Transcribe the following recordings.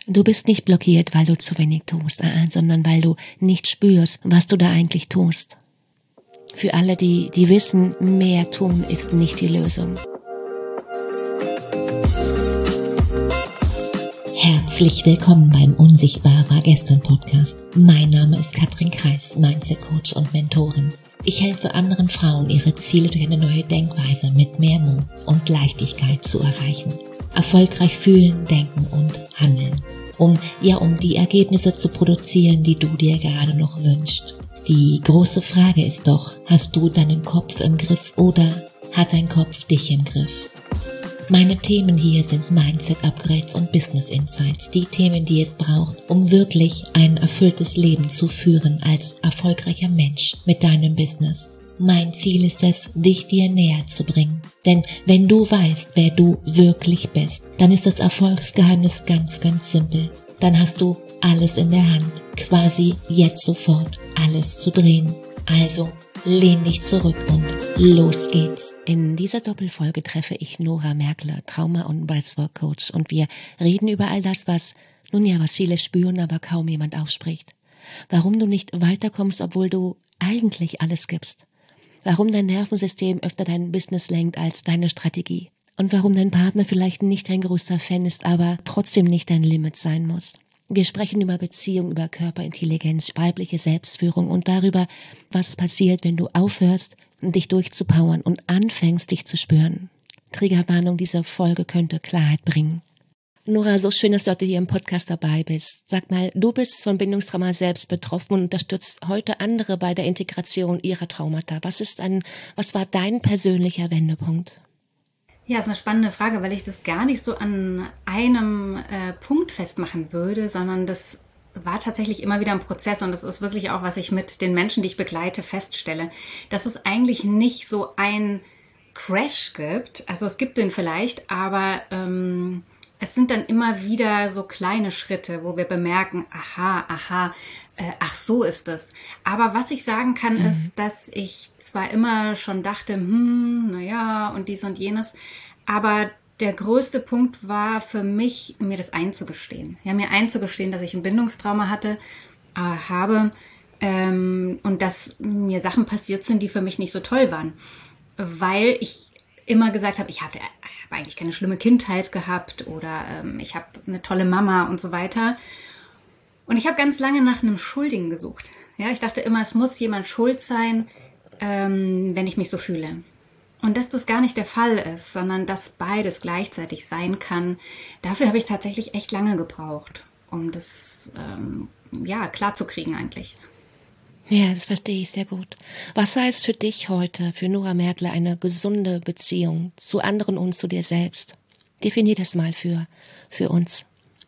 Du bist nicht blockiert, weil du zu wenig tust, sondern weil du nicht spürst, was du da eigentlich tust. Für alle, die wissen, mehr tun ist nicht die Lösung. Herzlich willkommen beim Unsichtbar war gestern Podcast. Mein Name ist Katrin Kreis, Mindset Coach und Mentorin. Ich helfe anderen Frauen, ihre Ziele durch eine neue Denkweise mit mehr Mut und Leichtigkeit zu erreichen. Erfolgreich fühlen, denken und handeln. Um die Ergebnisse zu produzieren, die du dir gerade noch wünschst. Die große Frage ist doch, hast du deinen Kopf im Griff oder hat dein Kopf dich im Griff? Meine Themen hier sind Mindset-Upgrades und Business Insights, die Themen, die es braucht, um wirklich ein erfülltes Leben zu führen als erfolgreicher Mensch mit deinem Business. Mein Ziel ist es, dich dir näher zu bringen. Denn wenn du weißt, wer du wirklich bist, dann ist das Erfolgsgeheimnis ganz, ganz simpel. Dann hast du alles in der Hand, quasi jetzt sofort alles zu drehen. Also lehn dich zurück und los geht's. In dieser Doppelfolge treffe ich Nora Merkle, Trauma- und Breathwork-Coach, und wir reden über all das, was viele spüren, aber kaum jemand ausspricht. Warum du nicht weiterkommst, obwohl du eigentlich alles gibst. Warum dein Nervensystem öfter dein Business lenkt als deine Strategie. Und warum dein Partner vielleicht nicht dein größter Fan ist, aber trotzdem nicht dein Limit sein muss. Wir sprechen über Beziehung, über Körperintelligenz, weibliche Selbstführung und darüber, was passiert, wenn du aufhörst, dich durchzupowern und anfängst, dich zu spüren. Triggerwarnung, diese Folge könnte Klarheit bringen. Nora, so schön, dass du heute hier im Podcast dabei bist. Sag mal, du bist von Bindungstrauma selbst betroffen und unterstützt heute andere bei der Integration ihrer Traumata. Was war dein persönlicher Wendepunkt? Ja, ist eine spannende Frage, weil ich das gar nicht so an einem Punkt festmachen würde, sondern das war tatsächlich immer wieder ein Prozess und das ist wirklich auch, was ich mit den Menschen, die ich begleite, feststelle, dass es eigentlich nicht so ein Crash gibt. Also es gibt den vielleicht, aber es sind dann immer wieder so kleine Schritte, wo wir bemerken, ach so ist es. Aber was ich sagen kann, ist, dass ich zwar immer schon dachte, und dies und jenes, aber der größte Punkt war für mich, mir das einzugestehen. Ja, mir einzugestehen, dass ich ein Bindungstrauma habe und dass mir Sachen passiert sind, die für mich nicht so toll waren. Weil ich immer gesagt habe, ich habe eigentlich keine schlimme Kindheit gehabt oder ich habe eine tolle Mama und so weiter. Und ich habe ganz lange nach einem Schuldigen gesucht. Ja, ich dachte immer, es muss jemand schuld sein, wenn ich mich so fühle. Und dass das gar nicht der Fall ist, sondern dass beides gleichzeitig sein kann, dafür habe ich tatsächlich echt lange gebraucht, um das klar zu kriegen eigentlich. Ja, das verstehe ich sehr gut. Was heißt für dich heute, für Nora Merkle, eine gesunde Beziehung zu anderen und zu dir selbst? Definier das mal für uns.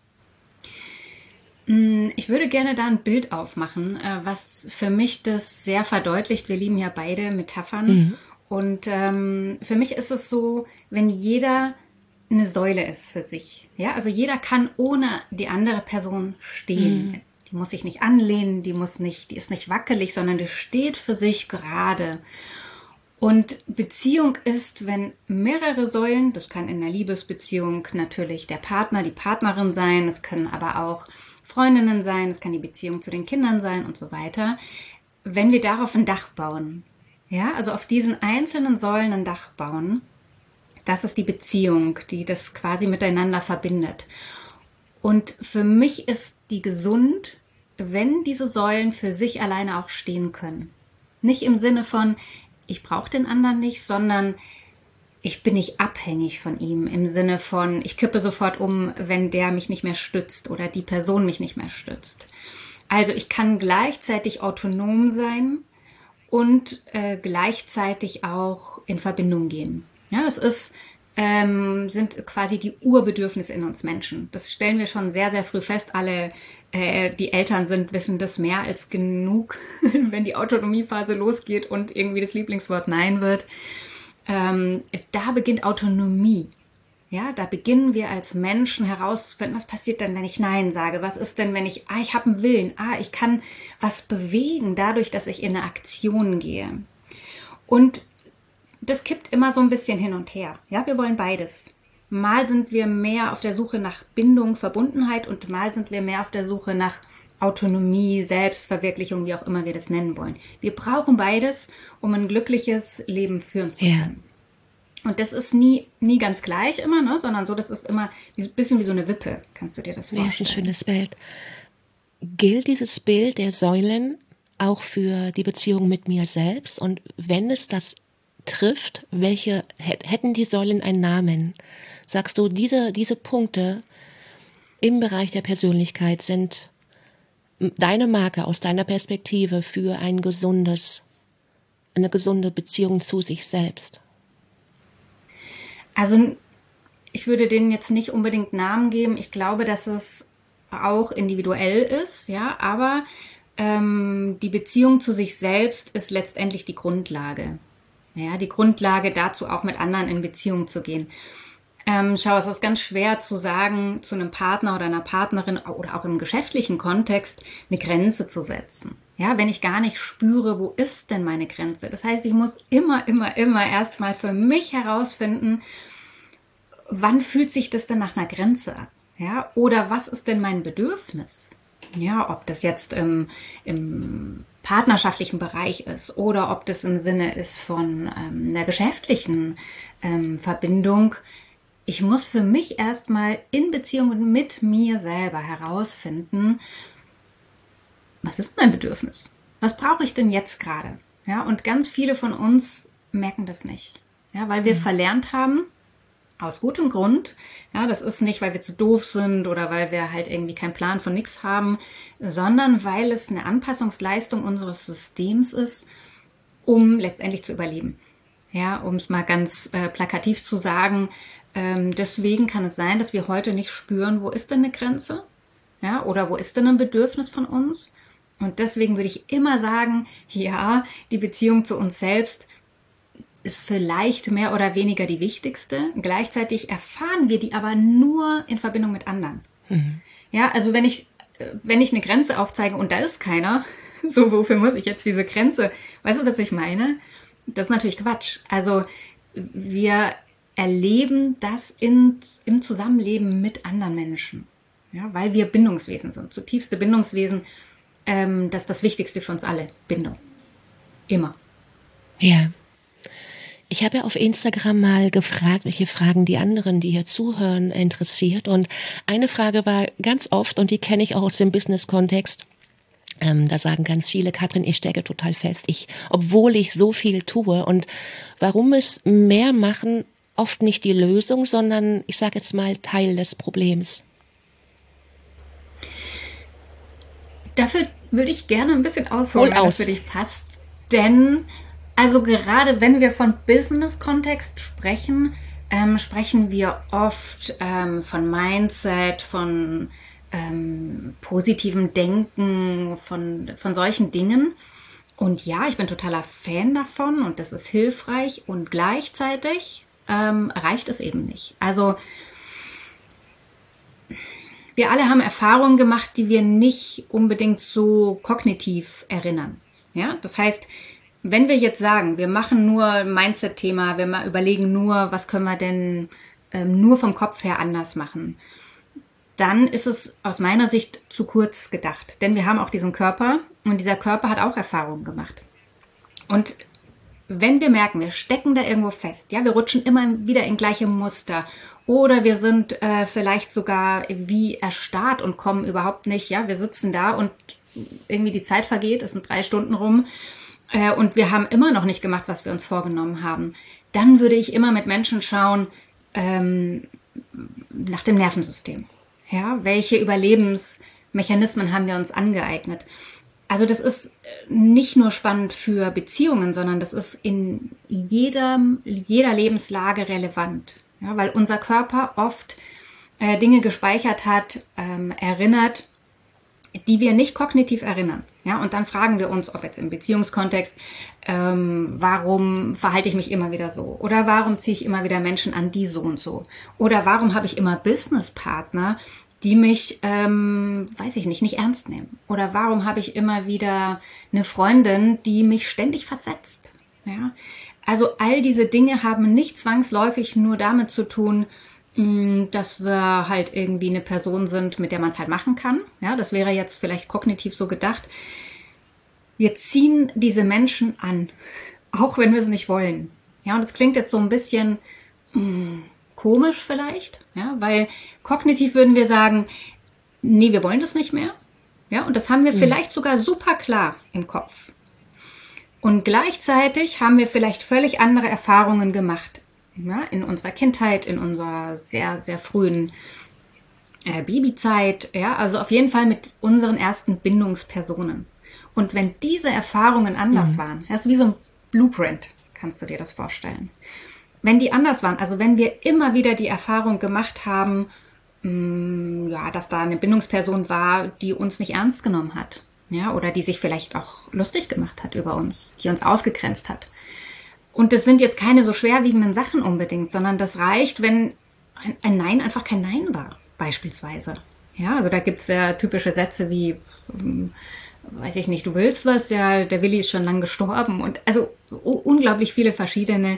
Ich würde gerne da ein Bild aufmachen, was für mich das sehr verdeutlicht. Wir lieben ja beide Metaphern. Und für mich ist es so, wenn jeder eine Säule ist für sich. Ja, also jeder kann ohne die andere Person stehen. Die muss sich nicht anlehnen, die ist nicht wackelig, sondern die steht für sich gerade. Und Beziehung ist, wenn mehrere Säulen, das kann in einer Liebesbeziehung natürlich der Partner, die Partnerin sein, es können aber auch Freundinnen sein, es kann die Beziehung zu den Kindern sein und so weiter. Wenn wir darauf ein Dach bauen, ja, also auf diesen einzelnen Säulen ein Dach bauen, das ist die Beziehung, die das quasi miteinander verbindet. Und für mich ist die gesund, wenn diese Säulen für sich alleine auch stehen können. Nicht im Sinne von, ich brauche den anderen nicht, sondern ich bin nicht abhängig von ihm. Im Sinne von, ich kippe sofort um, wenn der mich nicht mehr stützt oder die Person mich nicht mehr stützt. Also ich kann gleichzeitig autonom sein und gleichzeitig auch in Verbindung gehen. Ja, das sind quasi die Urbedürfnisse in uns Menschen. Das stellen wir schon sehr, sehr früh fest. Alle, die Eltern sind, wissen das mehr als genug, wenn die Autonomiephase losgeht und irgendwie das Lieblingswort Nein wird. Da beginnt Autonomie. Ja, da beginnen wir als Menschen herauszufinden, was passiert denn, wenn ich Nein sage? Was ist denn, wenn ich habe einen Willen, ich kann was bewegen, dadurch, dass ich in eine Aktion gehe. Und das kippt immer so ein bisschen hin und her. Ja, wir wollen beides. Mal sind wir mehr auf der Suche nach Bindung, Verbundenheit und mal sind wir mehr auf der Suche nach Autonomie, Selbstverwirklichung, wie auch immer wir das nennen wollen. Wir brauchen beides, um ein glückliches Leben führen zu können. Und das ist nie ganz gleich immer, ne? Sondern so, das ist immer ein bisschen wie so eine Wippe. Kannst du dir das vorstellen? Ja, ist ein schönes Bild. Gilt dieses Bild der Säulen auch für die Beziehung mit mir selbst? Und wenn es das trifft, welche hätten die Säulen einen Namen? Sagst du, diese Punkte im Bereich der Persönlichkeit sind deine Marke aus deiner Perspektive für eine gesunde Beziehung zu sich selbst? Also ich würde denen jetzt nicht unbedingt Namen geben. Ich glaube, dass es auch individuell ist, ja, aber die Beziehung zu sich selbst ist letztendlich die Grundlage. Ja, die Grundlage dazu, auch mit anderen in Beziehung zu gehen. Schau, es ist ganz schwer zu sagen, zu einem Partner oder einer Partnerin oder auch im geschäftlichen Kontext eine Grenze zu setzen. Ja, wenn ich gar nicht spüre, wo ist denn meine Grenze? Das heißt, ich muss immer erstmal für mich herausfinden, wann fühlt sich das denn nach einer Grenze an? Ja, oder was ist denn mein Bedürfnis? Ja, ob das jetzt im partnerschaftlichen Bereich ist oder ob das im Sinne ist von einer geschäftlichen Verbindung. Ich muss für mich erstmal in Beziehung mit mir selber herausfinden, was ist mein Bedürfnis? Was brauche ich denn jetzt gerade? Ja, und ganz viele von uns merken das nicht. Ja, weil wir verlernt haben, aus gutem Grund. Ja, das ist nicht, weil wir zu doof sind oder weil wir halt irgendwie keinen Plan von nichts haben, sondern weil es eine Anpassungsleistung unseres Systems ist, um letztendlich zu überleben. Ja, um es mal ganz plakativ zu sagen, deswegen kann es sein, dass wir heute nicht spüren, wo ist denn eine Grenze? Ja, oder wo ist denn ein Bedürfnis von uns? Und deswegen würde ich immer sagen, ja, die Beziehung zu uns selbst ist vielleicht mehr oder weniger die wichtigste. Gleichzeitig erfahren wir die aber nur in Verbindung mit anderen. Ja, also wenn ich eine Grenze aufzeige und da ist keiner, so wofür muss ich jetzt diese Grenze? Weißt du, was ich meine? Das ist natürlich Quatsch. Also wir erleben das im Zusammenleben mit anderen Menschen. Ja, weil wir Bindungswesen sind, zutiefste Bindungswesen. Das ist das Wichtigste für uns alle, Bindung. Immer. Ja. Ich habe ja auf Instagram mal gefragt, welche Fragen die anderen, die hier zuhören, interessiert. Und eine Frage war ganz oft, und die kenne ich auch aus dem Business-Kontext, da sagen ganz viele, Katrin, ich stecke total fest, obwohl ich so viel tue. Und warum ist mehr machen oft nicht die Lösung, sondern, ich sage jetzt mal, Teil des Problems? Dafür würde ich gerne ein bisschen ausholen, wenn das für dich passt. Denn, also gerade wenn wir von Business-Kontext sprechen, sprechen wir oft von Mindset, von positivem Denken, von solchen Dingen. Und ja, ich bin totaler Fan davon und das ist hilfreich und gleichzeitig reicht es eben nicht. Also wir alle haben Erfahrungen gemacht, die wir nicht unbedingt so kognitiv erinnern. Ja, das heißt, wenn wir jetzt sagen, wir machen nur ein Mindset-Thema, wir mal überlegen nur, was können wir denn nur vom Kopf her anders machen, dann ist es aus meiner Sicht zu kurz gedacht. Denn wir haben auch diesen Körper und dieser Körper hat auch Erfahrungen gemacht. Und wenn wir merken, wir stecken da irgendwo fest, ja, wir rutschen immer wieder in gleiche Muster oder wir sind vielleicht sogar wie erstarrt und kommen überhaupt nicht, ja, wir sitzen da und irgendwie die Zeit vergeht, es sind 3 Stunden rum und wir haben immer noch nicht gemacht, was wir uns vorgenommen haben, dann würde ich immer mit Menschen schauen nach dem Nervensystem. Ja, welche Überlebensmechanismen haben wir uns angeeignet? Also das ist nicht nur spannend für Beziehungen, sondern das ist in jeder Lebenslage relevant. Ja, weil unser Körper oft Dinge gespeichert hat, erinnert, die wir nicht kognitiv erinnern. Ja, und dann fragen wir uns, ob jetzt im Beziehungskontext, warum verhalte ich mich immer wieder so? Oder warum ziehe ich immer wieder Menschen an, die so und so? Oder warum habe ich immer Businesspartner, die mich, weiß ich nicht ernst nehmen? Oder warum habe ich immer wieder eine Freundin, die mich ständig versetzt? Ja? Also all diese Dinge haben nicht zwangsläufig nur damit zu tun, Dass wir halt irgendwie eine Person sind, mit der man es halt machen kann. Ja, das wäre jetzt vielleicht kognitiv so gedacht. Wir ziehen diese Menschen an, auch wenn wir es nicht wollen. Ja, und das klingt jetzt so ein bisschen komisch vielleicht, ja, weil kognitiv würden wir sagen, nee, wir wollen das nicht mehr. Ja, und das haben wir vielleicht sogar super klar im Kopf. Und gleichzeitig haben wir vielleicht völlig andere Erfahrungen gemacht. Ja, in unserer Kindheit, in unserer sehr, sehr frühen Babyzeit, ja, also auf jeden Fall mit unseren ersten Bindungspersonen. Und wenn diese Erfahrungen anders waren, das ist wie so ein Blueprint, kannst du dir das vorstellen. Wenn die anders waren, also wenn wir immer wieder die Erfahrung gemacht haben, ja, dass da eine Bindungsperson war, die uns nicht ernst genommen hat, ja, oder die sich vielleicht auch lustig gemacht hat über uns, die uns ausgegrenzt hat. Und das sind jetzt keine so schwerwiegenden Sachen unbedingt, sondern das reicht, wenn ein Nein einfach kein Nein war, beispielsweise. Ja, also da gibt es ja typische Sätze wie, weiß ich nicht, du willst was, ja, der Willi ist schon lang gestorben und also unglaublich viele verschiedene.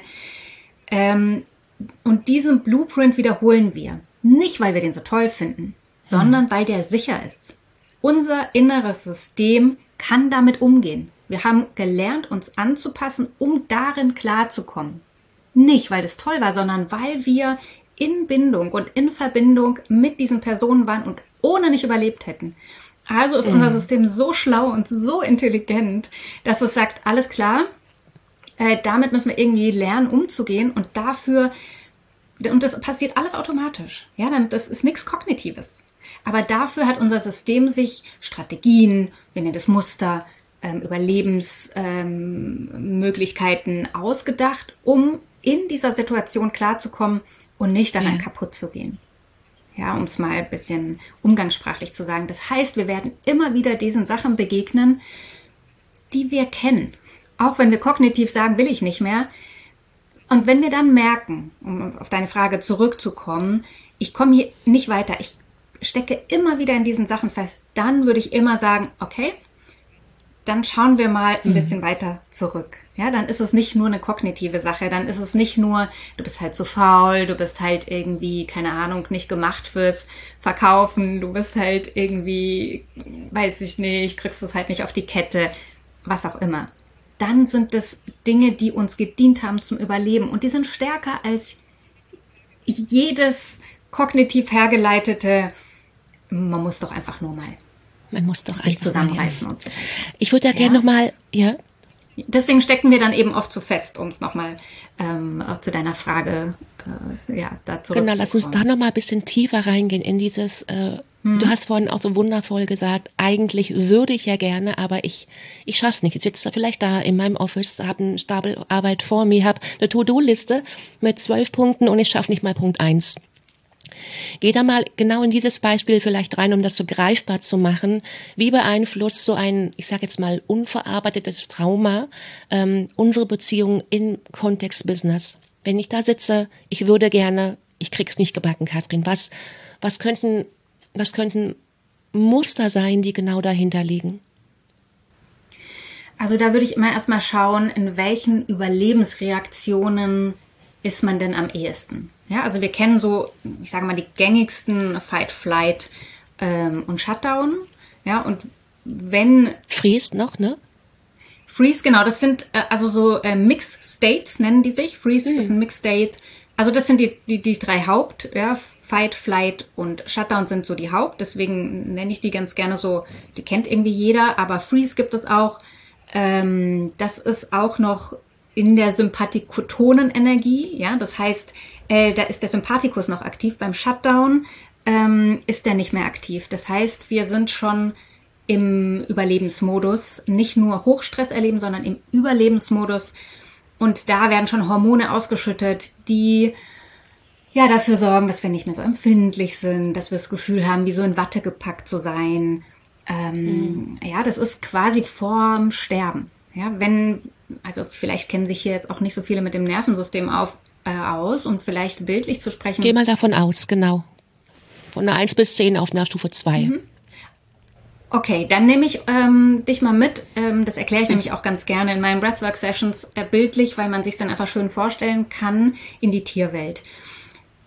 Und diesen Blueprint wiederholen wir. Nicht, weil wir den so toll finden, sondern weil der sicher ist. Unser inneres System kann damit umgehen. Wir haben gelernt, uns anzupassen, um darin klarzukommen. Nicht, weil das toll war, sondern weil wir in Bindung und in Verbindung mit diesen Personen waren und ohne nicht überlebt hätten. Also ist unser System so schlau und so intelligent, dass es sagt, alles klar, damit müssen wir irgendwie lernen, umzugehen und dafür, und das passiert alles automatisch. Ja, das ist nichts Kognitives. Aber dafür hat unser System sich Strategien, wir nennen das Muster, Überlebensmöglichkeiten ausgedacht, um in dieser Situation klarzukommen und nicht daran kaputt zu gehen. Ja, um es mal ein bisschen umgangssprachlich zu sagen. Das heißt, wir werden immer wieder diesen Sachen begegnen, die wir kennen. Auch wenn wir kognitiv sagen, will ich nicht mehr. Und wenn wir dann merken, um auf deine Frage zurückzukommen, ich komme hier nicht weiter, ich stecke immer wieder in diesen Sachen fest, dann würde ich immer sagen, okay, dann schauen wir mal ein bisschen weiter zurück. Ja, dann ist es nicht nur eine kognitive Sache, dann ist es nicht nur, du bist halt zu faul, du bist halt irgendwie, keine Ahnung, nicht gemacht fürs Verkaufen, du bist halt irgendwie, weiß ich nicht, kriegst du es halt nicht auf die Kette, was auch immer. Dann sind es Dinge, die uns gedient haben zum Überleben und die sind stärker als jedes kognitiv hergeleitete, man muss doch einfach nur mal. Man muss doch sich zusammenreißen und so weiter. Ich würde da gerne nochmal, ja. Deswegen stecken wir dann eben oft so fest, um es nochmal zu deiner Frage da zurückzukommen. Genau, lass uns da nochmal ein bisschen tiefer reingehen in dieses, du hast vorhin auch so wundervoll gesagt, eigentlich würde ich ja gerne, aber ich schaff's nicht. Ich sitze vielleicht da in meinem Office, habe einen Stapel Arbeit vor mir, habe eine To-Do-Liste mit 12 Punkten und ich schaffe nicht mal Punkt 1. Geh da mal genau in dieses Beispiel vielleicht rein, um das so greifbar zu machen. Wie beeinflusst so ein, ich sage jetzt mal, unverarbeitetes Trauma unsere Beziehung im Kontext Business? Wenn ich da sitze, ich würde gerne, ich krieg's nicht gebacken, Katrin. Was könnten Muster sein, die genau dahinter liegen? Also da würde ich immer erstmal schauen, in welchen Überlebensreaktionen ist man denn am ehesten. Ja, also wir kennen so, ich sage mal, die gängigsten Fight, Flight und Shutdown. Ja, und wenn... Freeze noch, ne? Freeze, genau, das sind also so Mixed States nennen die sich. Freeze ist ein Mixed State. Also das sind die drei Haupt, ja, Fight, Flight und Shutdown sind so die Haupt. Deswegen nenne ich die ganz gerne so, die kennt irgendwie jeder, aber Freeze gibt es auch. Das ist auch noch in der Sympathikotonenenergie, ja, das heißt, da ist der Sympathikus noch aktiv. Beim Shutdown ist der nicht mehr aktiv. Das heißt, wir sind schon im Überlebensmodus, nicht nur Hochstress erleben, sondern im Überlebensmodus. Und da werden schon Hormone ausgeschüttet, die ja dafür sorgen, dass wir nicht mehr so empfindlich sind, dass wir das Gefühl haben, wie so in Watte gepackt zu sein. Ja, das ist quasi vorm Sterben. Ja, also vielleicht kennen sich hier jetzt auch nicht so viele mit dem Nervensystem aus, um vielleicht bildlich zu sprechen. Geh mal davon aus, genau. Von einer 1 bis 10 auf einer Stufe 2. Okay, dann nehme ich dich mal mit. Das erkläre ich nämlich auch ganz gerne in meinen Breathwork-Sessions bildlich, weil man sich dann einfach schön vorstellen kann in die Tierwelt.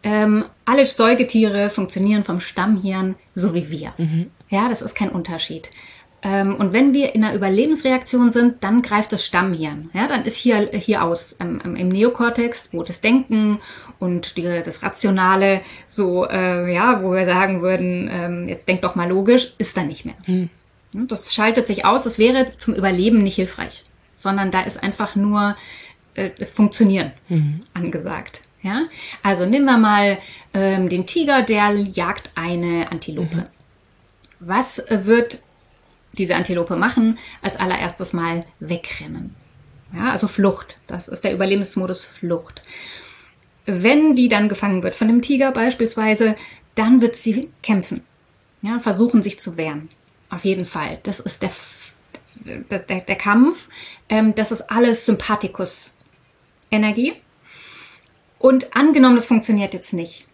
alle Säugetiere funktionieren vom Stammhirn so wie wir. Ja, das ist kein Unterschied. Und wenn wir in einer Überlebensreaktion sind, dann greift das Stammhirn. Ja, dann ist hier aus im Neokortex, wo das Denken und das Rationale so, wo wir sagen würden, jetzt denk doch mal logisch, ist da nicht mehr. Das schaltet sich aus, das wäre zum Überleben nicht hilfreich, sondern da ist einfach nur Funktionieren angesagt. Ja? Also nehmen wir mal den Tiger, der jagt eine Antilope. Was wird diese Antilope machen? Als allererstes mal wegrennen. Ja, also Flucht. Das ist der Überlebensmodus Flucht. Wenn die dann gefangen wird von dem Tiger beispielsweise, dann wird sie kämpfen. Ja, versuchen sich zu wehren. Auf jeden Fall. Das ist der Kampf. Das ist alles Sympathikus-Energie. Und angenommen, das funktioniert jetzt nicht,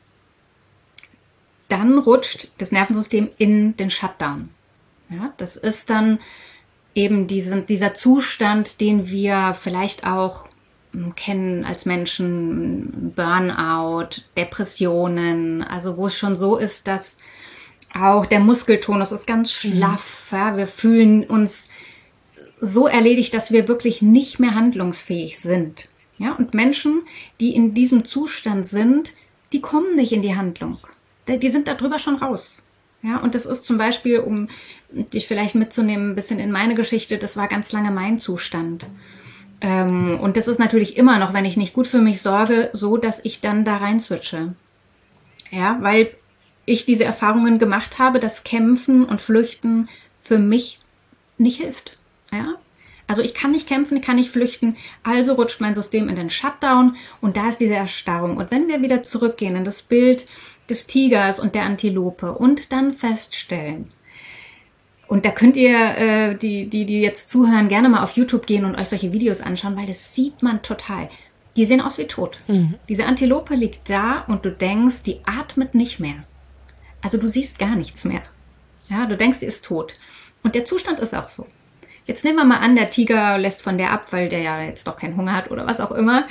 dann rutscht das Nervensystem in den Shutdown. Ja, das ist dann eben dieser Zustand, den wir vielleicht auch kennen als Menschen, Burnout, Depressionen, also wo es schon so ist, dass auch der Muskeltonus ist ganz schlaff. Ja, wir fühlen uns so erledigt, dass wir wirklich nicht mehr handlungsfähig sind. Ja, und Menschen, die in diesem Zustand sind, die kommen nicht in die Handlung. Die sind da drüber schon raus. Ja, und das ist zum Beispiel, um dich vielleicht mitzunehmen, ein bisschen in meine Geschichte, das war ganz lange mein Zustand. Und das ist natürlich immer noch, wenn ich nicht gut für mich sorge, so, dass ich dann da rein switche. Ja, weil ich diese Erfahrungen gemacht habe, dass Kämpfen und Flüchten für mich nicht hilft. Ja, also ich kann nicht kämpfen, ich kann nicht flüchten, also rutscht mein System in den Shutdown und da ist diese Erstarrung. Und wenn wir wieder zurückgehen in das Bild des Tigers und der Antilope und dann feststellen, und da könnt ihr, die jetzt zuhören, gerne mal auf YouTube gehen und euch solche Videos anschauen, weil das sieht man total. Die sehen aus wie tot. Diese Antilope liegt da und du denkst, die atmet nicht mehr. Also du siehst gar nichts mehr. Ja, du denkst, die ist tot. Und der Zustand ist auch so. Jetzt nehmen wir mal an, der Tiger lässt von der ab, weil der ja jetzt doch keinen Hunger hat oder was auch immer,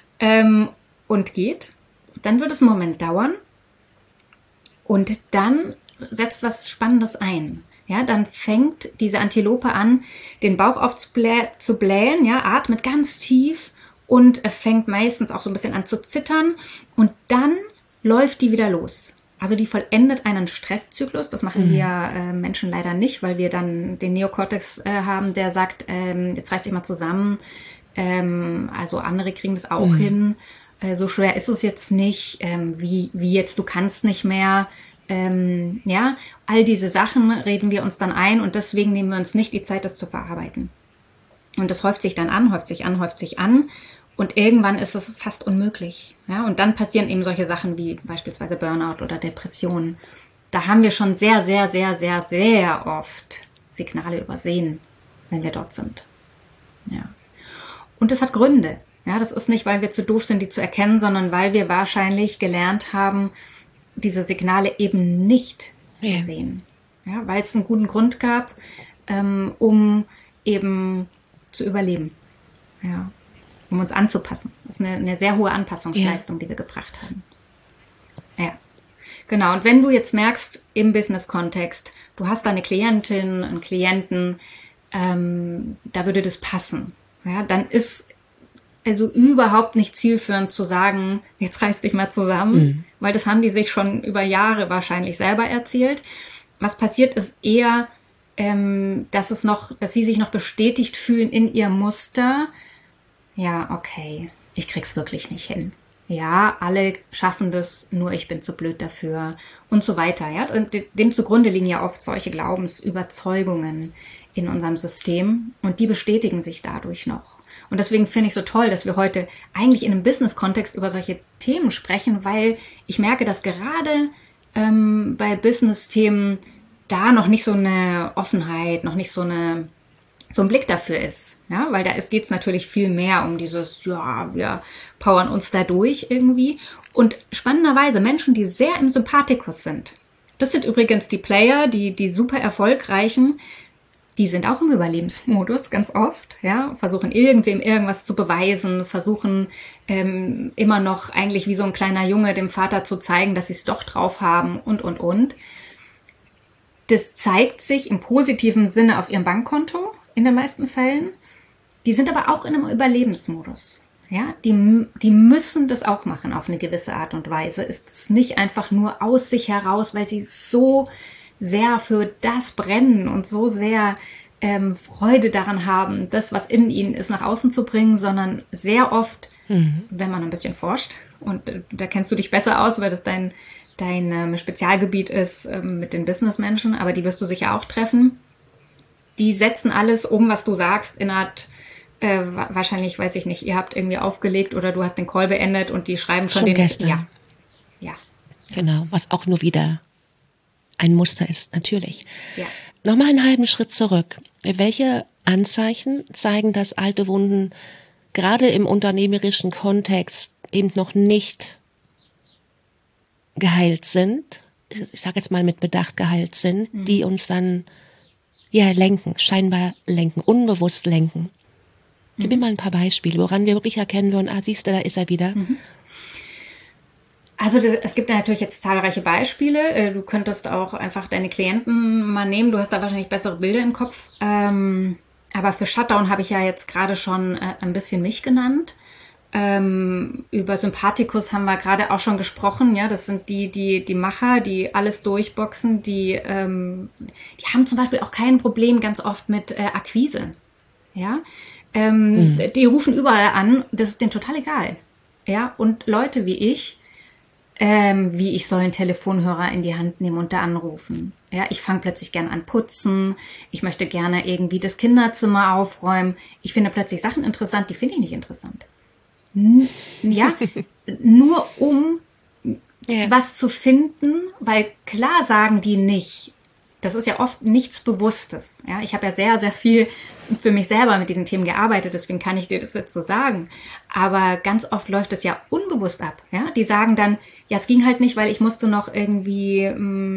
und geht. Dann wird es einen Moment dauern und dann setzt was Spannendes ein. Ja, dann fängt diese Antilope an, den Bauch aufzublähen, ja, atmet ganz tief und fängt meistens auch so ein bisschen an zu zittern und dann läuft die wieder los. Also die vollendet einen Stresszyklus. Das machen wir Menschen leider nicht, weil wir dann den Neokortex haben, der sagt, jetzt reiß dich mal zusammen. Also andere kriegen das auch hin. So schwer ist es jetzt nicht. Wie jetzt, du kannst nicht mehr. Ja, all diese Sachen reden wir uns dann ein und deswegen nehmen wir uns nicht die Zeit, das zu verarbeiten. Und das häuft sich dann an, häuft sich an. Und irgendwann ist es fast unmöglich. Ja? Und dann passieren eben solche Sachen wie beispielsweise Burnout oder Depressionen. Da haben wir schon sehr, sehr, sehr, sehr, sehr oft Signale übersehen, wenn wir dort sind. Ja. Und das hat Gründe. Ja, das ist nicht, weil wir zu doof sind, die zu erkennen, sondern weil wir wahrscheinlich gelernt haben, diese Signale eben nicht zu sehen. Ja, weil es einen guten Grund gab, um eben zu überleben. Ja. Um uns anzupassen. Das ist eine sehr hohe Anpassungsleistung, die wir gebracht haben. Ja, genau. Und wenn du jetzt merkst, im Business-Kontext, du hast da eine Klientin, einen Klienten, da würde das passen. Ja, dann ist also überhaupt nicht zielführend zu sagen, jetzt reiß dich mal zusammen, weil das haben die sich schon über Jahre wahrscheinlich selber erzählt. Was passiert ist eher, dass sie sich noch bestätigt fühlen in ihr Muster. Ja, okay, ich krieg's wirklich nicht hin. Ja, alle schaffen das, nur ich bin zu blöd dafür und so weiter. Ja? Und dem zugrunde liegen ja oft solche Glaubensüberzeugungen in unserem System und die bestätigen sich dadurch noch. Und deswegen finde ich so toll, dass wir heute eigentlich in einem Business-Kontext über solche Themen sprechen, weil ich merke, dass gerade bei Business-Themen da noch nicht so eine Offenheit, noch nicht so ein Blick dafür ist. Ja, weil da geht es natürlich viel mehr um dieses, ja, wir powern uns da durch irgendwie. Und spannenderweise Menschen, die sehr im Sympathikus sind, das sind übrigens die Player, die super erfolgreichen, die sind auch im Überlebensmodus ganz oft, ja, versuchen irgendwem irgendwas zu beweisen, versuchen immer noch eigentlich wie so ein kleiner Junge dem Vater zu zeigen, dass sie es doch drauf haben und. Das zeigt sich im positiven Sinne auf ihrem Bankkonto in den meisten Fällen. Die sind aber auch in einem Überlebensmodus. Ja, die müssen das auch machen auf eine gewisse Art und Weise. Ist es nicht einfach nur aus sich heraus, weil sie so sehr für das brennen und so sehr Freude daran haben, das, was in ihnen ist, nach außen zu bringen, sondern sehr oft, wenn man ein bisschen forscht, und da kennst du dich besser aus, weil das dein Spezialgebiet ist mit den Businessmenschen, aber die wirst du sicher auch treffen. Die setzen alles um, was du sagst, innerhalb wahrscheinlich, weiß ich nicht, ihr habt irgendwie aufgelegt oder du hast den Call beendet und die schreiben schon den gestern. Ja. Genau, was auch nur wieder ein Muster ist, natürlich. Ja. Nochmal einen halben Schritt zurück. Welche Anzeichen zeigen, dass alte Wunden gerade im unternehmerischen Kontext eben noch nicht geheilt sind? Ich sage jetzt mal mit Bedacht geheilt sind, die uns dann lenken, scheinbar lenken, unbewusst lenken. Gib mir mal ein paar Beispiele, woran wir wirklich erkennen würden, siehst du, da ist er wieder. Also es gibt natürlich jetzt zahlreiche Beispiele. Du könntest auch einfach deine Klienten mal nehmen. Du hast da wahrscheinlich bessere Bilder im Kopf. Aber für Shutdown habe ich ja jetzt gerade schon ein bisschen mich genannt. Über Sympathikus haben wir gerade auch schon gesprochen. Ja, das sind die Macher, die alles durchboxen. Die haben zum Beispiel auch kein Problem ganz oft mit Akquise. Ja. Die rufen überall an, das ist denen total egal. Ja, und Leute wie ich soll einen Telefonhörer in die Hand nehmen und da anrufen. Ja, ich fange plötzlich gern an putzen, ich möchte gerne irgendwie das Kinderzimmer aufräumen. Ich finde plötzlich Sachen interessant, die finde ich nicht interessant. Ja, nur um was zu finden, weil klar sagen die nicht, das ist ja oft nichts Bewusstes. Ja, ich habe ja sehr, sehr viel für mich selber mit diesen Themen gearbeitet, deswegen kann ich dir das jetzt so sagen. Aber ganz oft läuft es ja unbewusst ab. Ja, die sagen dann, ja, es ging halt nicht, weil ich musste noch irgendwie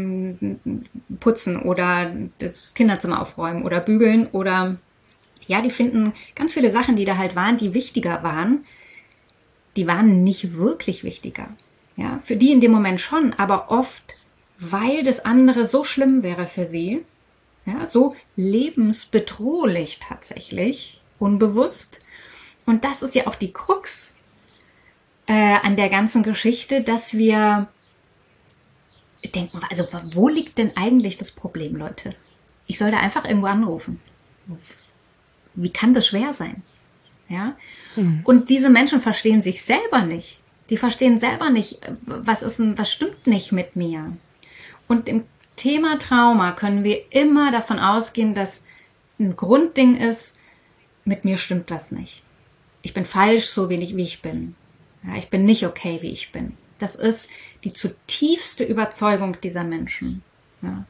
putzen oder das Kinderzimmer aufräumen oder bügeln oder ja, die finden ganz viele Sachen, die da halt waren, die wichtiger waren. Die waren nicht wirklich wichtiger. Ja, für die in dem Moment schon, aber oft, weil das andere so schlimm wäre für sie, ja, so lebensbedrohlich tatsächlich, unbewusst. Und das ist ja auch die Krux an der ganzen Geschichte, dass wir denken, also wo liegt denn eigentlich das Problem, Leute? Ich soll da einfach irgendwo anrufen. Wie kann das schwer sein? Ja? Und diese Menschen verstehen sich selber nicht. Die verstehen selber nicht, was stimmt nicht mit mir. Und im Thema Trauma können wir immer davon ausgehen, dass ein Grundding ist, mit mir stimmt was nicht. Ich bin falsch, so wenig wie ich bin. Ja, ich bin nicht okay, wie ich bin. Das ist die zutiefste Überzeugung dieser Menschen. Ja.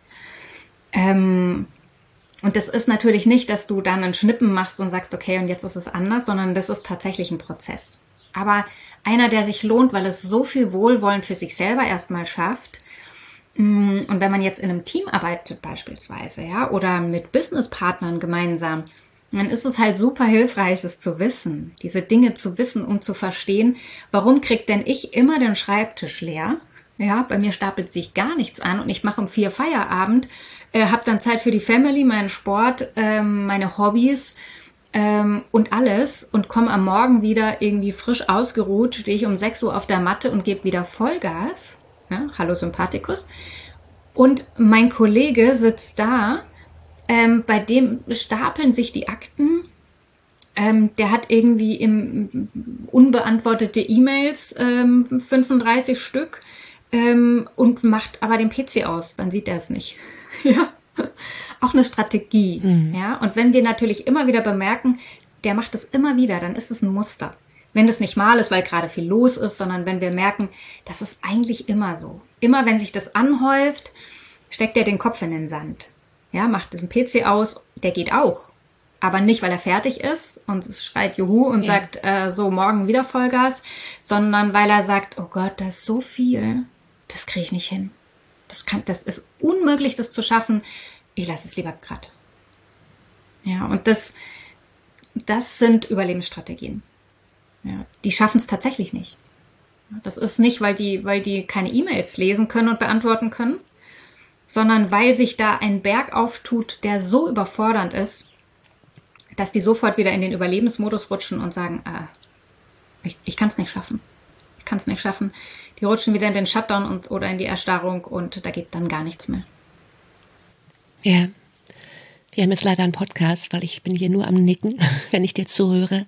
Und das ist natürlich nicht, dass du dann einen Schnippen machst und sagst, okay, und jetzt ist es anders, sondern das ist tatsächlich ein Prozess. Aber einer, der sich lohnt, weil es so viel Wohlwollen für sich selber erstmal schafft. Und wenn man jetzt in einem Team arbeitet beispielsweise, ja, oder mit Businesspartnern gemeinsam, dann ist es halt super hilfreich, das zu wissen, diese Dinge zu wissen, um zu verstehen, warum kriegt denn ich immer den Schreibtisch leer? Ja, bei mir stapelt sich gar nichts an und ich mache um 4 Feierabend, habe dann Zeit für die Family, meinen Sport, meine Hobbys und alles und komme am Morgen wieder irgendwie frisch ausgeruht, stehe ich um 6 Uhr auf der Matte und gebe wieder Vollgas. Ja, hallo Sympathikus. Und mein Kollege sitzt da, bei dem stapeln sich die Akten. Der hat irgendwie unbeantwortete E-Mails, 35 Stück, und macht aber den PC aus. Dann sieht er es nicht. Ja, auch eine Strategie. Ja, und wenn wir natürlich immer wieder bemerken, der macht es immer wieder, dann ist es ein Muster. Wenn das nicht mal ist, weil gerade viel los ist, sondern wenn wir merken, das ist eigentlich immer so. Immer wenn sich das anhäuft, steckt er den Kopf in den Sand. Ja, macht den PC aus, der geht auch. Aber nicht, weil er fertig ist und es schreit Juhu und sagt, so morgen wieder Vollgas, sondern weil er sagt, oh Gott, das ist so viel, das kriege ich nicht hin. Das ist unmöglich, das zu schaffen. Ich lasse es lieber gerade. Ja, und das sind Überlebensstrategien. Ja, die schaffen es tatsächlich nicht. Das ist nicht, weil die keine E-Mails lesen können und beantworten können, sondern weil sich da ein Berg auftut, der so überfordernd ist, dass die sofort wieder in den Überlebensmodus rutschen und sagen, ich kann es nicht schaffen. Ich kann es nicht schaffen. Die rutschen wieder in den Shutdown oder in die Erstarrung und da geht dann gar nichts mehr. Ja, wir haben jetzt leider einen Podcast, weil ich bin hier nur am Nicken, wenn ich dir zuhöre.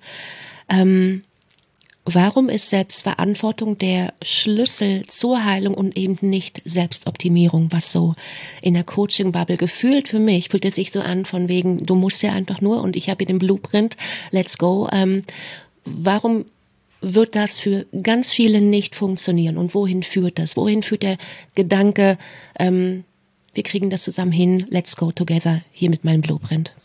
Warum ist Selbstverantwortung der Schlüssel zur Heilung und eben nicht Selbstoptimierung, was so in der Coaching-Bubble gefühlt für mich, fühlt es sich so an von wegen, du musst ja einfach nur und ich habe hier den Blueprint, let's go. Warum wird das für ganz viele nicht funktionieren und wohin führt das? Wohin führt der Gedanke, wir kriegen das zusammen hin, let's go together, hier mit meinem Blueprint?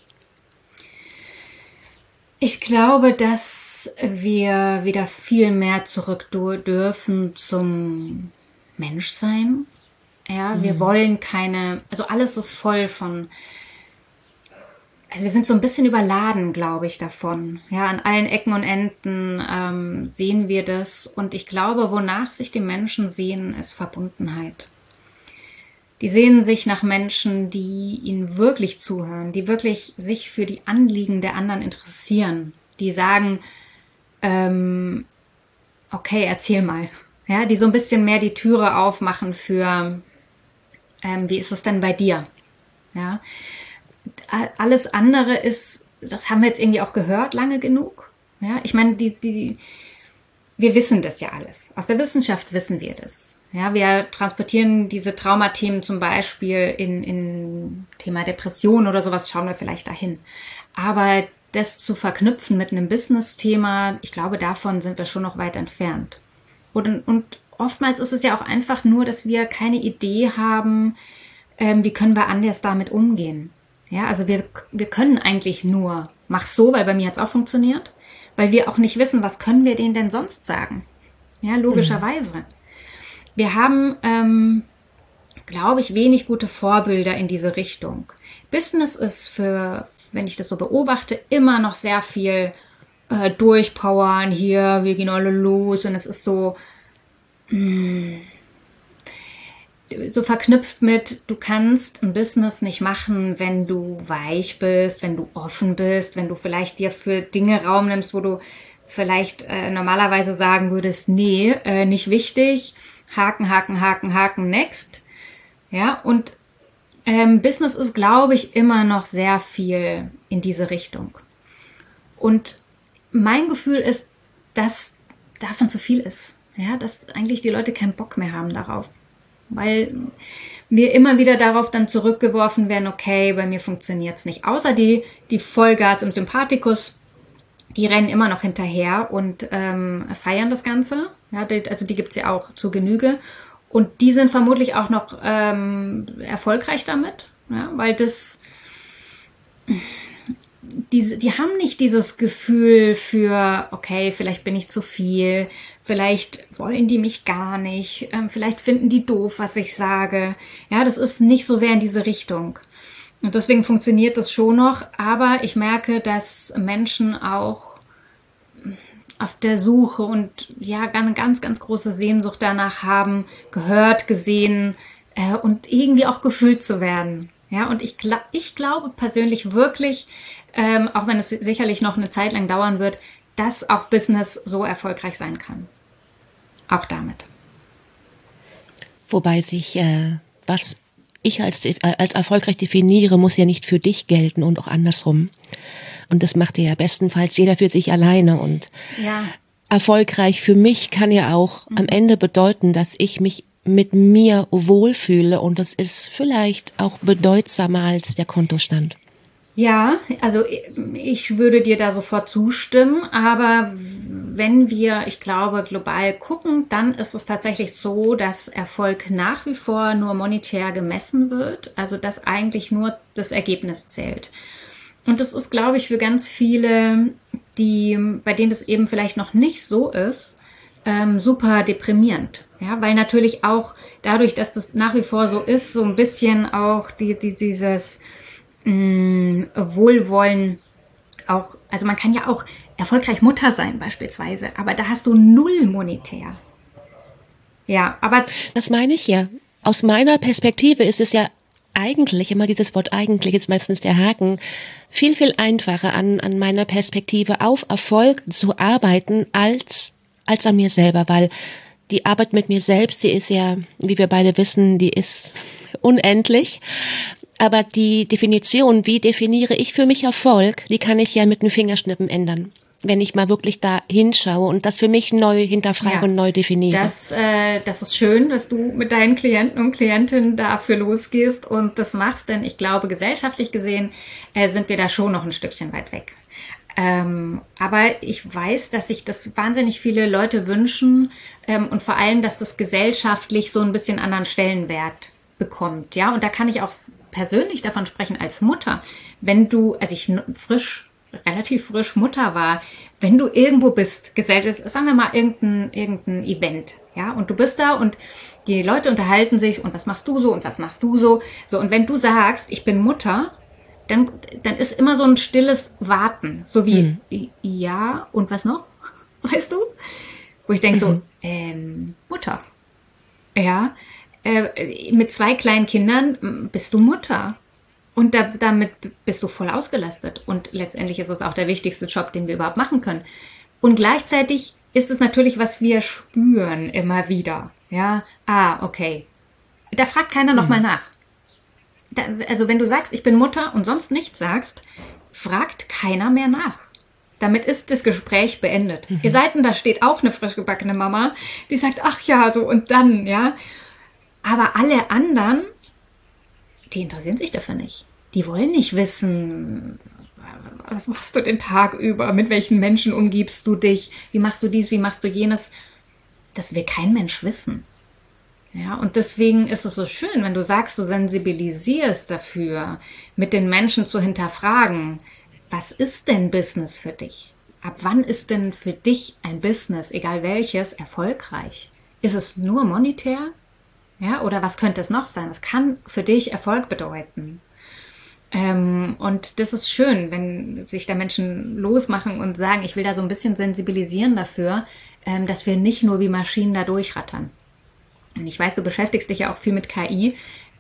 Ich glaube, dass wir wieder viel mehr zurück dürfen zum Menschsein. Ja, wir wollen also alles ist voll von, also wir sind so ein bisschen überladen, glaube ich, davon. Ja, an allen Ecken und Enden sehen wir das. Und ich glaube, wonach sich die Menschen sehen, ist Verbundenheit. Die sehnen sich nach Menschen, die ihnen wirklich zuhören, die wirklich sich für die Anliegen der anderen interessieren, die sagen, okay, erzähl mal. Ja, die so ein bisschen mehr die Türe aufmachen für, wie ist es denn bei dir? Ja, alles andere ist, das haben wir jetzt irgendwie auch gehört, lange genug. Ja, ich meine, wir wissen das ja alles. Aus der Wissenschaft wissen wir das. Ja, wir transportieren diese Traumathemen zum Beispiel in Thema Depression oder sowas, schauen wir vielleicht dahin. Aber das zu verknüpfen mit einem Business-Thema, ich glaube, davon sind wir schon noch weit entfernt. Und oftmals ist es ja auch einfach nur, dass wir keine Idee haben, wie können wir anders damit umgehen. Ja, also wir können eigentlich nur, mach so, weil bei mir hat es auch funktioniert, weil wir auch nicht wissen, was können wir denen denn sonst sagen. Ja, logischerweise. Wir haben, glaube ich, wenig gute Vorbilder in diese Richtung. Business ist wenn ich das so beobachte, immer noch sehr viel durchpowern hier, wir gehen alle los und es ist so verknüpft mit, du kannst ein Business nicht machen, wenn du weich bist, wenn du offen bist, wenn du vielleicht dir für Dinge Raum nimmst, wo du vielleicht normalerweise sagen würdest, nee, nicht wichtig, Haken, Haken, Haken, Haken, next. Ja, und Business ist, glaube ich, immer noch sehr viel in diese Richtung. Und mein Gefühl ist, dass davon zu viel ist. Ja, dass eigentlich die Leute keinen Bock mehr haben darauf. Weil wir immer wieder darauf dann zurückgeworfen werden, okay, bei mir funktioniert es nicht. Außer die Vollgas im Sympathikus, die rennen immer noch hinterher und feiern das Ganze. Ja, also die gibt es ja auch zur Genüge. Und die sind vermutlich auch noch erfolgreich damit, ja, weil die haben nicht dieses Gefühl für, okay, vielleicht bin ich zu viel, vielleicht wollen die mich gar nicht, vielleicht finden die doof, was ich sage. Ja, das ist nicht so sehr in diese Richtung. Und deswegen funktioniert das schon noch, aber ich merke, dass Menschen auch auf der Suche und ja, eine ganz, ganz große Sehnsucht danach haben, gehört, gesehen und irgendwie auch gefühlt zu werden. Ja, und ich glaube persönlich wirklich, auch wenn es sicherlich noch eine Zeit lang dauern wird, dass auch Business so erfolgreich sein kann. Auch damit. Wobei sich, was ich als erfolgreich definiere, muss ja nicht für dich gelten und auch andersrum. Und das macht ja bestenfalls jeder für sich alleine. Und ja. Erfolgreich für mich kann ja auch am Ende bedeuten, dass ich mich mit mir wohlfühle. Und das ist vielleicht auch bedeutsamer als der Kontostand. Ja, also ich würde dir da sofort zustimmen, aber wenn wir, ich glaube, global gucken, dann ist es tatsächlich so, dass Erfolg nach wie vor nur monetär gemessen wird, also dass eigentlich nur das Ergebnis zählt. Und das ist, glaube ich, für ganz viele, bei denen das eben vielleicht noch nicht so ist, super deprimierend. Ja, weil natürlich auch dadurch, dass das nach wie vor so ist, so ein bisschen auch dieses Wohlwollen auch, also man kann ja auch erfolgreich Mutter sein beispielsweise, aber da hast du null monetär. Ja, aber das meine ich ja. Aus meiner Perspektive ist es ja eigentlich, immer dieses Wort eigentlich ist meistens der Haken, viel, viel einfacher an meiner Perspektive auf Erfolg zu arbeiten als an mir selber, weil die Arbeit mit mir selbst, die ist ja, wie wir beide wissen, die ist unendlich. Aber die Definition, wie definiere ich für mich Erfolg, die kann ich ja mit den Fingerschnippen ändern. Wenn ich mal wirklich da hinschaue und das für mich neu hinterfrage und neu definiere. Das ist schön, dass du mit deinen Klienten und Klientinnen dafür losgehst und das machst, denn ich glaube, gesellschaftlich gesehen sind wir da schon noch ein Stückchen weit weg. Aber ich weiß, dass sich das wahnsinnig viele Leute wünschen und vor allem, dass das gesellschaftlich so ein bisschen anderen Stellenwert bekommt. Ja, und da kann ich auch persönlich davon sprechen als Mutter. Wenn du, als ich relativ frisch Mutter war, wenn du irgendwo bist, gesellschaftlich, sagen wir mal irgendein Event, ja, und du bist da und die Leute unterhalten sich und was machst du so und was machst du so, und wenn du sagst, ich bin Mutter, dann ist immer so ein stilles Warten, so wie, ja, und was noch, weißt du? Wo ich denke so, Mutter, ja, mit 2 kleinen Kindern bist du Mutter. Und damit bist du voll ausgelastet. Und letztendlich ist es auch der wichtigste Job, den wir überhaupt machen können. Und gleichzeitig ist es natürlich, was wir spüren immer wieder. Ja, okay. Da fragt keiner nochmal nach. Also wenn du sagst, ich bin Mutter und sonst nichts sagst, fragt keiner mehr nach. Damit ist das Gespräch beendet. Ihr seid, da steht auch eine frisch gebackene Mama, die sagt, ach ja, so und dann, ja. Aber alle anderen, die interessieren sich dafür nicht. Die wollen nicht wissen, was machst du den Tag über, mit welchen Menschen umgibst du dich, wie machst du dies, wie machst du jenes. Das will kein Mensch wissen. Ja, und deswegen ist es so schön, wenn du sagst, du sensibilisierst dafür, mit den Menschen zu hinterfragen, was ist denn Business für dich? Ab wann ist denn für dich ein Business, egal welches, erfolgreich? Ist es nur monetär? Ja, oder was könnte es noch sein? Was kann für dich Erfolg bedeuten? Und das ist schön, wenn sich da Menschen losmachen und sagen, ich will da so ein bisschen sensibilisieren dafür, dass wir nicht nur wie Maschinen da durchrattern. Und ich weiß, du beschäftigst dich ja auch viel mit KI.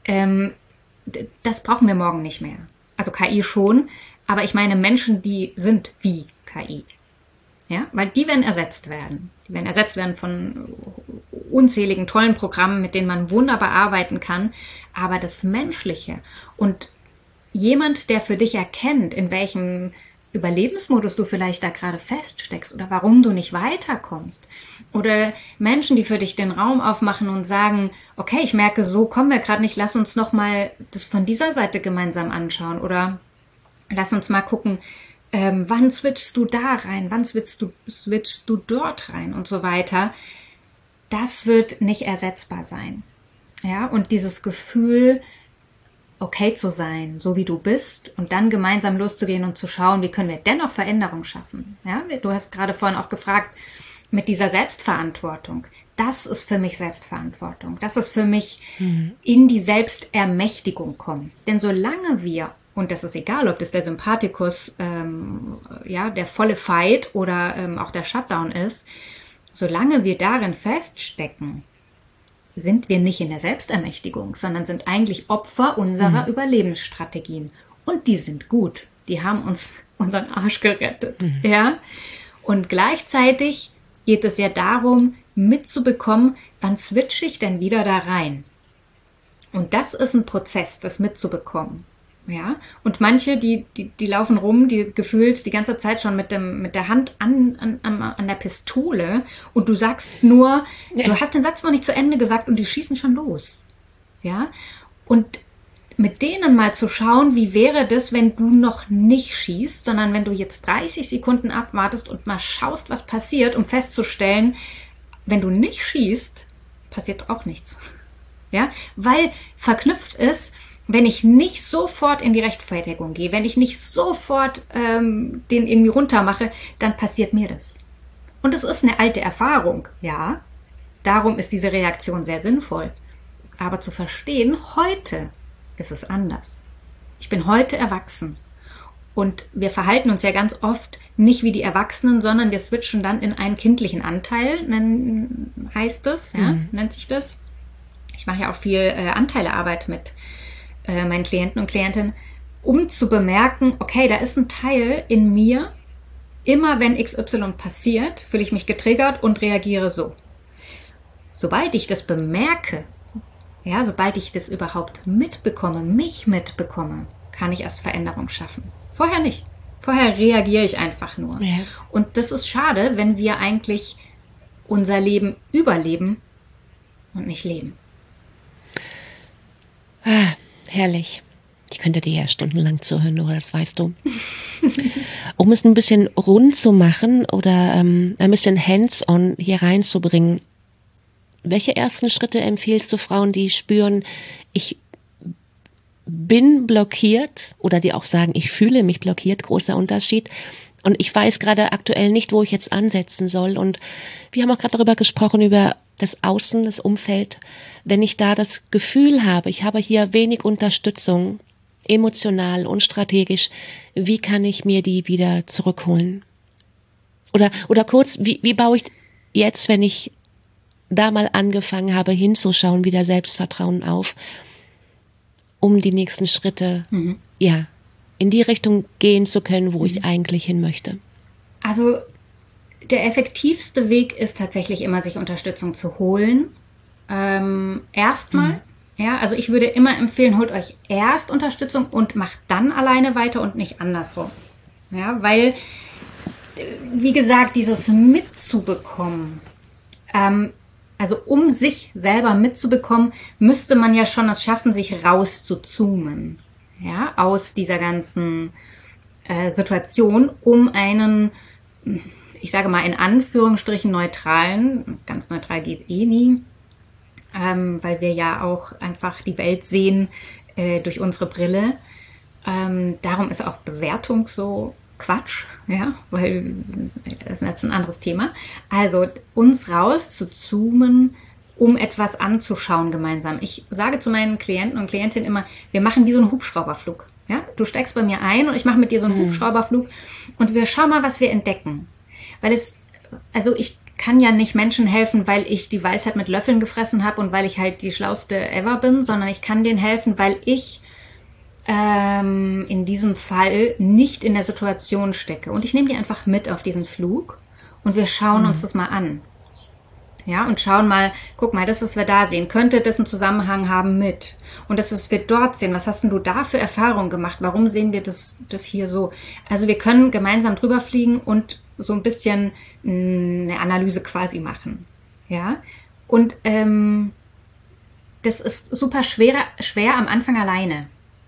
Das brauchen wir morgen nicht mehr. Also KI schon, aber ich meine Menschen, die sind wie KI. Ja, weil die werden ersetzt werden. Die werden ersetzt werden von unzähligen tollen Programmen, mit denen man wunderbar arbeiten kann. Aber das Menschliche und jemand, der für dich erkennt, in welchem Überlebensmodus du vielleicht da gerade feststeckst oder warum du nicht weiterkommst. Oder Menschen, die für dich den Raum aufmachen und sagen, okay, ich merke, so kommen wir gerade nicht, lass uns nochmal das von dieser Seite gemeinsam anschauen. Oder lass uns mal gucken, wann switchst du da rein, wann switchst du dort rein und so weiter. Das wird nicht ersetzbar sein. Ja, und dieses Gefühl, okay zu sein, so wie du bist und dann gemeinsam loszugehen und zu schauen, wie können wir dennoch Veränderung schaffen. Ja, du hast gerade vorhin auch gefragt, mit dieser Selbstverantwortung. Das ist für mich Selbstverantwortung. Das ist für mich in die Selbstermächtigung kommen. Denn solange wir, und das ist egal, ob das der Sympathikus, der volle Fight oder auch der Shutdown ist, solange wir darin feststecken, sind wir nicht in der Selbstermächtigung, sondern sind eigentlich Opfer unserer Überlebensstrategien. Und die sind gut. Die haben uns unseren Arsch gerettet. Ja? Und gleichzeitig geht es ja darum, mitzubekommen, wann switche ich denn wieder da rein? Und das ist ein Prozess, das mitzubekommen. Ja? Und manche, die laufen rum, die gefühlt die ganze Zeit schon mit der Hand an der Pistole und du sagst nur, du hast den Satz noch nicht zu Ende gesagt und die schießen schon los. Ja? Und mit denen mal zu schauen, wie wäre das, wenn du noch nicht schießt, sondern wenn du jetzt 30 Sekunden abwartest und mal schaust, was passiert, um festzustellen, wenn du nicht schießt, passiert auch nichts. Ja? Weil verknüpft ist, wenn ich nicht sofort in die Rechtfertigung gehe, wenn ich nicht sofort den irgendwie runtermache, dann passiert mir das. Und es ist eine alte Erfahrung, ja. Darum ist diese Reaktion sehr sinnvoll. Aber zu verstehen, heute ist es anders. Ich bin heute erwachsen. Und wir verhalten uns ja ganz oft nicht wie die Erwachsenen, sondern wir switchen dann in einen kindlichen Anteil, heißt es, ja, nennt sich das. Ich mache ja auch viel Anteilearbeit mit meinen Klienten und Klientinnen, um zu bemerken, okay, da ist ein Teil in mir, immer wenn XY passiert, fühle ich mich getriggert und reagiere so. Sobald ich das bemerke, ja, sobald ich das überhaupt mitbekomme, mich mitbekomme, kann ich erst Veränderung schaffen. Vorher nicht. Vorher reagiere ich einfach nur. Ja. Und das ist schade, wenn wir eigentlich unser Leben überleben und nicht leben. Ah, herrlich. Ich könnte dir ja stundenlang zuhören, Nora, das weißt du. Um es ein bisschen rund zu machen oder ein bisschen hands-on hier reinzubringen, welche ersten Schritte empfiehlst du Frauen, die spüren, ich bin blockiert oder die auch sagen, ich fühle mich blockiert, großer Unterschied. Und ich weiß gerade aktuell nicht, wo ich jetzt ansetzen soll. Und wir haben auch gerade darüber gesprochen, über das Außen, das Umfeld. Wenn ich da das Gefühl habe, ich habe hier wenig Unterstützung, emotional und strategisch, wie kann ich mir die wieder zurückholen? Oder kurz, wie baue ich jetzt, wenn ich da mal angefangen habe, hinzuschauen, wieder Selbstvertrauen auf, um die nächsten Schritte, ja, in die Richtung gehen zu können, wo ich eigentlich hin möchte? Also der effektivste Weg ist tatsächlich immer, sich Unterstützung zu holen. Erstmal, ja, also ich würde immer empfehlen, holt euch erst Unterstützung und macht dann alleine weiter und nicht andersrum. Ja, weil, wie gesagt, dieses mitzubekommen, also um sich selber mitzubekommen, müsste man ja schon es schaffen, sich rauszuzoomen, ja, aus dieser ganzen Situation, um einen, ich sage mal in Anführungsstrichen neutralen, ganz neutral geht eh nie, weil wir ja auch einfach die Welt sehen durch unsere Brille. Darum ist auch Bewertung so Quatsch, ja, weil das ist jetzt ein anderes Thema. Also uns raus zu zoomen, um etwas anzuschauen gemeinsam. Ich sage zu meinen Klienten und Klientinnen immer, wir machen wie so einen Hubschrauberflug. Ja? Du steigst bei mir ein und ich mache mit dir so einen Hubschrauberflug und wir schauen mal, was wir entdecken. Weil also ich kann ja nicht Menschen helfen, weil ich die Weisheit mit Löffeln gefressen habe und weil ich halt die schlauste ever bin, sondern ich kann denen helfen, weil ich in diesem Fall nicht in der Situation stecke. Und ich nehme die einfach mit auf diesen Flug und wir schauen uns das mal an. Ja, und schauen mal, guck mal, das, was wir da sehen, könnte das einen Zusammenhang haben mit. Und das, was wir dort sehen, was hast denn du da für Erfahrungen gemacht? Warum sehen wir das hier so? Also wir können gemeinsam drüber fliegen und so ein bisschen eine Analyse quasi machen. Ja, und das ist super schwer am Anfang alleine.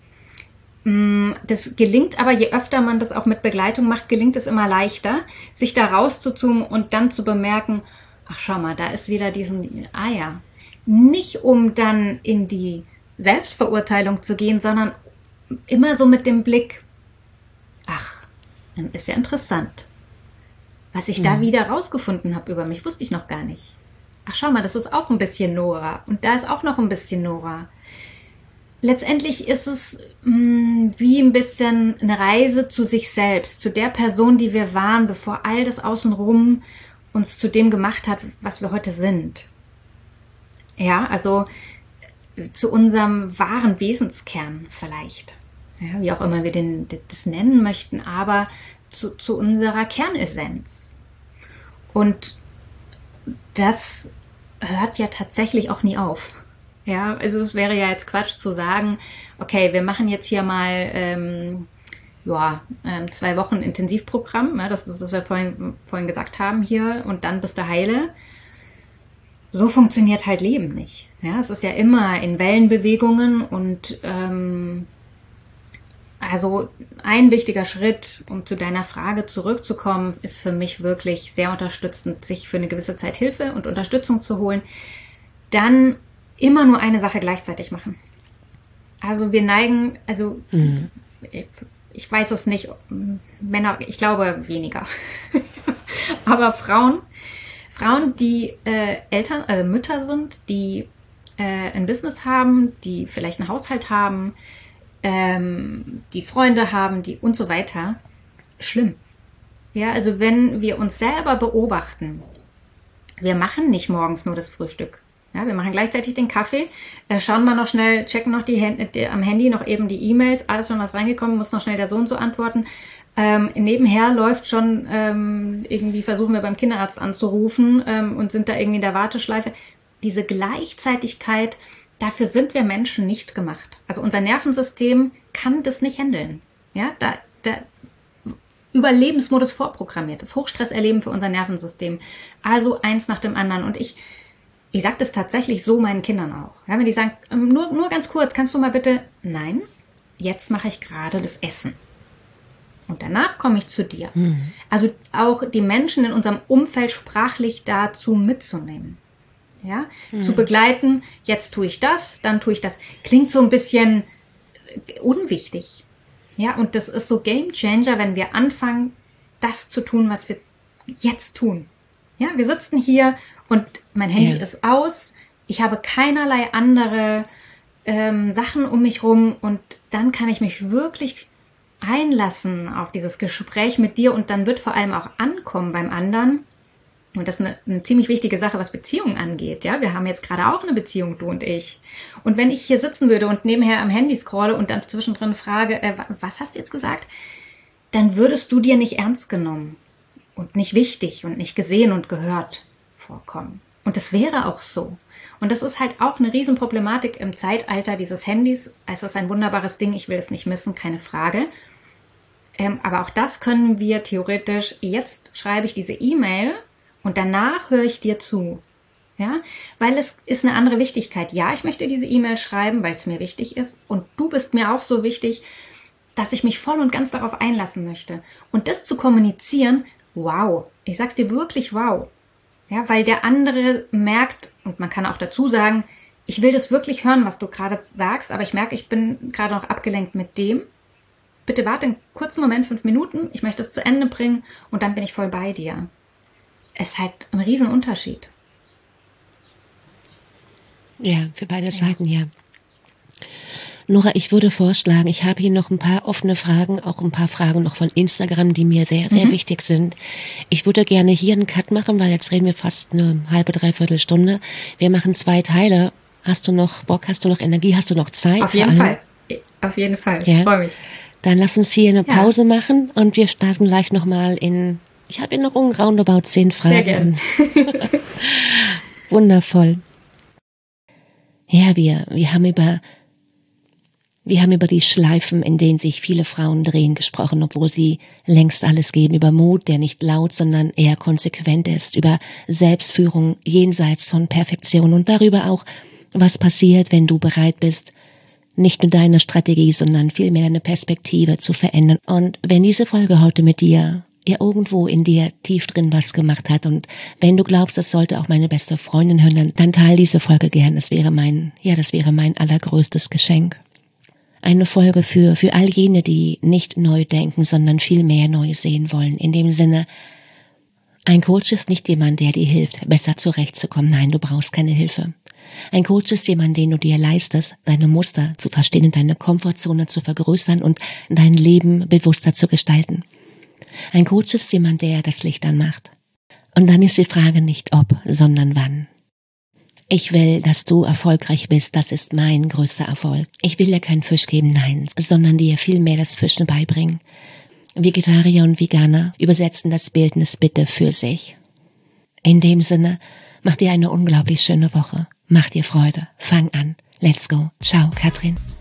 Das gelingt aber, je öfter man das auch mit Begleitung macht, gelingt es immer leichter, sich da rauszuzoomen und dann zu bemerken, ach schau mal, da ist wieder ja. Nicht um dann in die Selbstverurteilung zu gehen, sondern immer so mit dem Blick, ach, ist ja interessant. Was ich da wieder rausgefunden habe über mich, wusste ich noch gar nicht. Ach schau mal, das ist auch ein bisschen Nora und da ist auch noch ein bisschen Nora. Letztendlich ist es wie ein bisschen eine Reise zu sich selbst, zu der Person, die wir waren, bevor all das Außenrum uns zu dem gemacht hat, was wir heute sind. Ja, also zu unserem wahren Wesenskern vielleicht. Ja, wie auch immer wir das nennen möchten, aber zu unserer Kernessenz. Und das hört ja tatsächlich auch nie auf. Ja, also es wäre ja jetzt Quatsch zu sagen, okay, wir machen jetzt hier mal 2 Wochen Intensivprogramm, ja, das ist, was wir vorhin gesagt haben hier, und dann bist du heile. So funktioniert halt Leben nicht. Ja, es ist ja immer in Wellenbewegungen und also ein wichtiger Schritt, um zu deiner Frage zurückzukommen, ist für mich wirklich sehr unterstützend, sich für eine gewisse Zeit Hilfe und Unterstützung zu holen. Dann immer nur eine Sache gleichzeitig machen. Also wir neigen, ich weiß es nicht, Männer, ich glaube weniger. Aber Frauen, die Eltern, also Mütter sind, die ein Business haben, die vielleicht einen Haushalt haben, die Freunde haben, die und so weiter. Schlimm. Ja, also wenn wir uns selber beobachten, wir machen nicht morgens nur das Frühstück. Ja, wir machen gleichzeitig den Kaffee, schauen mal noch schnell, checken noch am Handy noch eben die E-Mails, alles schon was reingekommen, muss noch schnell der Sohn so antworten. Nebenher läuft schon, irgendwie versuchen wir beim Kinderarzt anzurufen und sind da irgendwie in der Warteschleife. Diese Gleichzeitigkeit, dafür sind wir Menschen nicht gemacht. Also unser Nervensystem kann das nicht handeln. Ja, da Überlebensmodus vorprogrammiert, das Hochstresserleben für unser Nervensystem. Also eins nach dem anderen. Und ich sage das tatsächlich so meinen Kindern auch. Ja, wenn die sagen, nur ganz kurz, kannst du mal bitte, nein, jetzt mache ich gerade das Essen. Und danach komme ich zu dir. Also auch die Menschen in unserem Umfeld sprachlich dazu mitzunehmen. Ja, zu begleiten, jetzt tue ich das, dann tue ich das. Klingt so ein bisschen unwichtig. Ja, und das ist so Gamechanger, wenn wir anfangen, das zu tun, was wir jetzt tun. Ja, wir sitzen hier und mein Handy ist aus, ich habe keinerlei andere Sachen um mich rum und dann kann ich mich wirklich einlassen auf dieses Gespräch mit dir und dann wird vor allem auch ankommen beim anderen. Und das ist eine ziemlich wichtige Sache, was Beziehungen angeht. Ja, wir haben jetzt gerade auch eine Beziehung, du und ich. Und wenn ich hier sitzen würde und nebenher am Handy scrolle und dann zwischendrin frage, was hast du jetzt gesagt? Dann würdest du dir nicht ernst genommen und nicht wichtig und nicht gesehen und gehört vorkommen. Und das wäre auch so. Und das ist halt auch eine Riesenproblematik im Zeitalter dieses Handys. Es ist ein wunderbares Ding, ich will es nicht missen, keine Frage. Aber auch das können wir theoretisch, jetzt schreibe ich diese E-Mail und danach höre ich dir zu. Ja, weil es ist eine andere Wichtigkeit. Ja, ich möchte diese E-Mail schreiben, weil es mir wichtig ist. Und du bist mir auch so wichtig, dass ich mich voll und ganz darauf einlassen möchte. Und das zu kommunizieren, wow. Ich sag's dir wirklich wow. Ja, weil der andere merkt, und man kann auch dazu sagen, ich will das wirklich hören, was du gerade sagst, aber ich merke, ich bin gerade noch abgelenkt mit dem. Bitte warte einen kurzen Moment, 5 Minuten, ich möchte es zu Ende bringen und dann bin ich voll bei dir. Es ist halt ein Riesenunterschied. Ja, für beide Seiten, ja. Nora, ich würde vorschlagen, ich habe hier noch ein paar offene Fragen, auch ein paar Fragen noch von Instagram, die mir sehr, sehr wichtig sind. Ich würde gerne hier einen Cut machen, weil jetzt reden wir fast eine halbe, dreiviertel Stunde. Wir machen 2 Teile. Hast du noch Bock, hast du noch Energie, hast du noch Zeit? Auf jeden Fall. Auf jeden Fall. Ja? Ich freue mich. Dann lass uns hier eine Pause machen und wir starten gleich nochmal ich habe hier noch roundabout 10 Fragen. Sehr gern. Wundervoll. Ja, wir haben über die Schleifen, in denen sich viele Frauen drehen, gesprochen, obwohl sie längst alles geben, über Mut, der nicht laut, sondern eher konsequent ist, über Selbstführung jenseits von Perfektion und darüber auch, was passiert, wenn du bereit bist, nicht nur deine Strategie, sondern vielmehr deine Perspektive zu verändern. Und wenn diese Folge heute mit dir irgendwo in dir tief drin was gemacht hat und wenn du glaubst, das sollte auch meine beste Freundin hören, dann teile diese Folge gern. Das wäre mein allergrößtes Geschenk. Eine Folge für all jene, die nicht neu denken, sondern viel mehr neu sehen wollen. In dem Sinne, ein Coach ist nicht jemand, der dir hilft, besser zurechtzukommen. Nein, du brauchst keine Hilfe. Ein Coach ist jemand, den du dir leistest, deine Muster zu verstehen und deine Komfortzone zu vergrößern und dein Leben bewusster zu gestalten. Ein Coach ist jemand, der das Licht anmacht. Und dann ist die Frage nicht ob, sondern wann. Ich will, dass du erfolgreich bist, das ist mein größter Erfolg. Ich will dir keinen Fisch geben, nein, sondern dir vielmehr das Fischen beibringen. Vegetarier und Veganer übersetzen das Bildnis bitte für sich. In dem Sinne, mach dir eine unglaublich schöne Woche. Mach dir Freude. Fang an. Let's go. Ciao, Katrin.